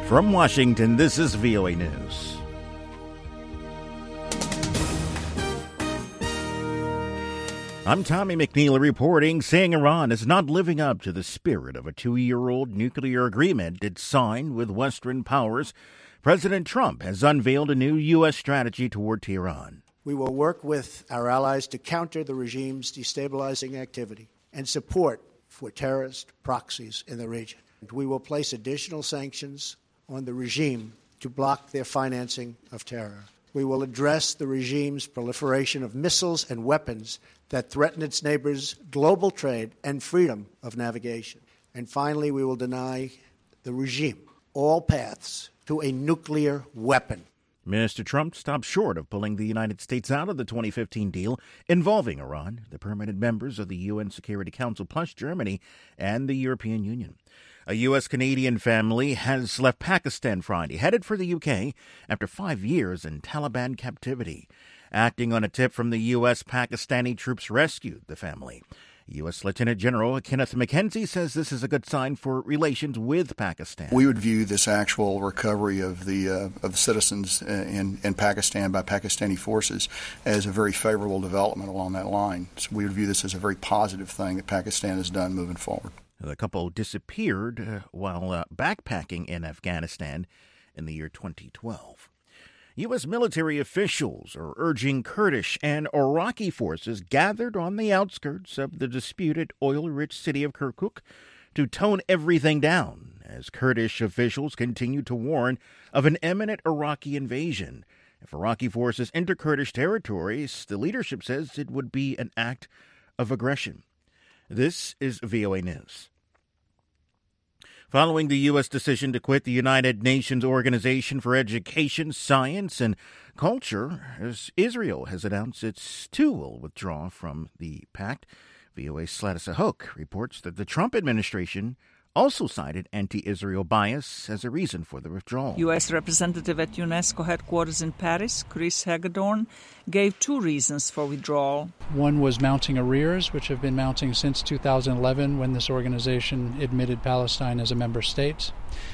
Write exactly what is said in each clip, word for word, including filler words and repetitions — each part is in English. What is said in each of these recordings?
From Washington, this is V O A News. I'm Tommy McNeil reporting, saying Iran is not living up to the spirit of a two-year-old nuclear agreement it signed with Western powers. President Trump has unveiled a new U S strategy toward Tehran. We will work with our allies to counter the regime's destabilizing activity and support for terrorist proxies in the region. We will place additional sanctions on the regime to block their financing of terror. We will address the regime's proliferation of missiles and weapons that threaten its neighbors' global trade and freedom of navigation. And finally, we will deny the regime all paths to a nuclear weapon. Mister Trump stopped short of pulling the United States out of the twenty fifteen deal involving Iran, the permanent members of the U N Security Council, plus Germany and the European Union. A U S-Canadian family has left Pakistan Friday, headed for the U K after five years in Taliban captivity. Acting on a tip from the U S, Pakistani troops rescued the family. U S. Lieutenant General Kenneth McKenzie says this is a good sign for relations with Pakistan. We would view this actual recovery of the uh, of the citizens in, in Pakistan by Pakistani forces as a very favorable development along that line. So we would view this as a very positive thing that Pakistan has done moving forward. The couple disappeared uh, while uh, backpacking in Afghanistan in the year twenty twelve. U S military officials are urging Kurdish and Iraqi forces gathered on the outskirts of the disputed oil-rich city of Kirkuk to tone everything down as Kurdish officials continue to warn of an imminent Iraqi invasion. If Iraqi forces enter Kurdish territories, the leadership says it would be an act of aggression. This is V O A News. Following the U S decision to quit the United Nations Organization for Education, Science, and Culture, as Israel has announced its too will withdraw from the pact. V O A's Sladisa Hoke reports that the Trump administration also cited anti-Israel bias as a reason for the withdrawal. U S representative at UNESCO headquarters in Paris, Chris Hagedorn, gave two reasons for withdrawal. One was mounting arrears, which have been mounting since two thousand eleven when this organization admitted Palestine as a member state.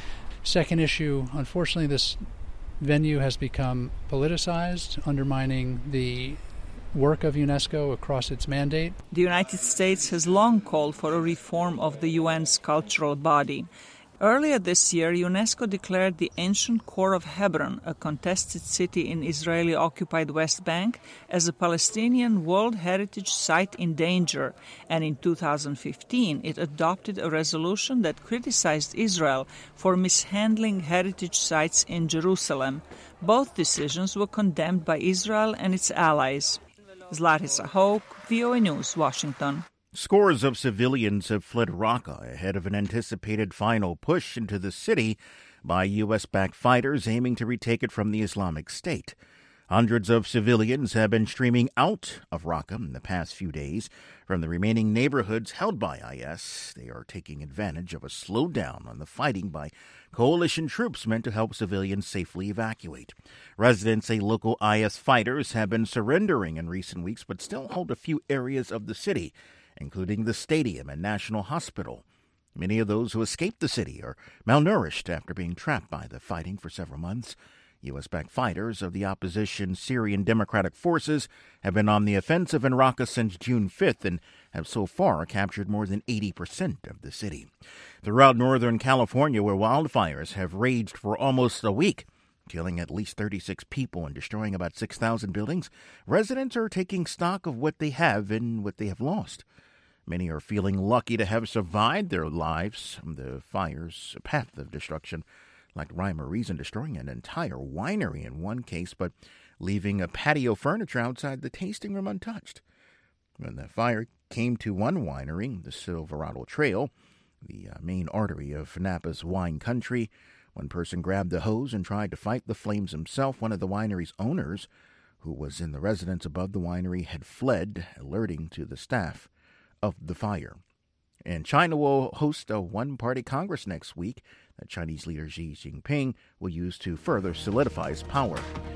Second issue, unfortunately, this venue has become politicized, undermining the work of UNESCO across its mandate. The United States has long called for a reform of the U N's cultural body. Earlier this year, UNESCO declared the ancient core of Hebron, a contested city in Israeli-occupied West Bank, as a Palestinian World Heritage Site in danger. And in two thousand fifteen, it adopted a resolution that criticized Israel for mishandling heritage sites in Jerusalem. Both decisions were condemned by Israel and its allies. Zlatisa Hoke, V O A News, Washington. Scores of civilians have fled Raqqa ahead of an anticipated final push into the city by U S-backed fighters aiming to retake it from the Islamic State. Hundreds of civilians have been streaming out of Raqqa in the past few days from the remaining neighborhoods held by I S. They are taking advantage of a slowdown on the fighting by coalition troops meant to help civilians safely evacuate. Residents say local I S fighters have been surrendering in recent weeks but still hold a few areas of the city, including the stadium and National Hospital. Many of those who escaped the city are malnourished after being trapped by the fighting for several months. U S-backed fighters of the opposition Syrian Democratic Forces have been on the offensive in Raqqa since June fifth and have so far captured more than eighty percent of the city. Throughout northern California, where wildfires have raged for almost a week, killing at least thirty-six people and destroying about six thousand buildings, residents are taking stock of what they have and what they have lost. Many are feeling lucky to have survived their lives from the fire's path of destruction, like rhyme or reason destroying an entire winery in one case, but leaving a patio furniture outside the tasting room untouched. When the fire came to one winery, the Silverado Trail, the uh, main artery of Napa's wine country, one person grabbed the hose and tried to fight the flames himself. One of the winery's owners, who was in the residence above the winery, had fled, alerting to the staff of the fire. And China will host a one-party Congress next week that Chinese leader Xi Jinping will use to further solidify his power.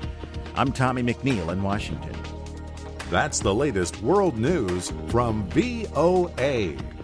I'm Tommy McNeil in Washington. That's the latest world news from V O A.